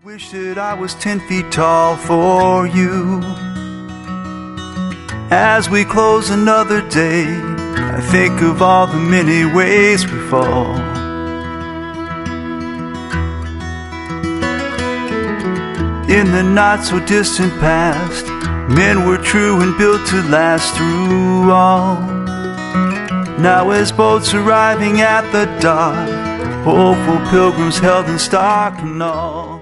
Wish that I was 10 feet tall for you. As we close another day, I think of all the many ways we fall. In the not so distant past, men were true and built to last through all. Now as boats arriving at the dock, hopeful pilgrims held in stock and all.